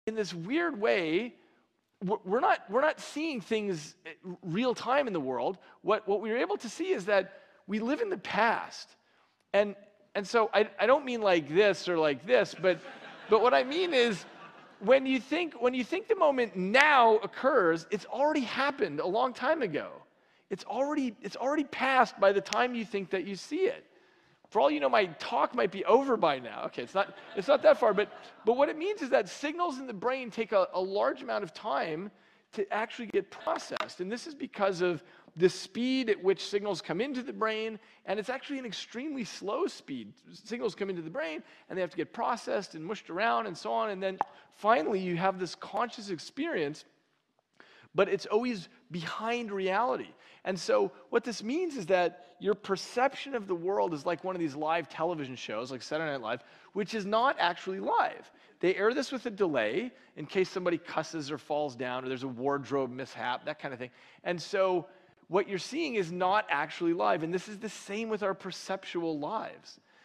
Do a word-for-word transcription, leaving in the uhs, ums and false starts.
in this weird way, we're we're not, we're not seeing things real time in the world. What, what we were able to see is that we live in the past. And, and so I, I don't mean like this or like this, but, but what I mean is when you think, when you think the moment now occurs, it's already happened a long time ago. It's already, it's already passed by the time you think that you see it. For all you know, my talk might be over by now. Okay, it's not, it's not that far, but, but what it means is that signals in the brain take a, a large amount of time to actually get processed. And this is because of the speed at which signals come into the brain, and it's actually an extremely slow speed. Signals come into the brain, and they have to get processed and mushed around and so on, and then finally you have this conscious experience, but it's always behind reality. And so what this means is that your perception of the world is like one of these live television shows, like Saturday Night Live, which is not actually live. They air this with a delay in case somebody cusses or falls down or there's a wardrobe mishap, that kind of thing. And so what you're seeing is not actually live. And this is the same with our perceptual lives.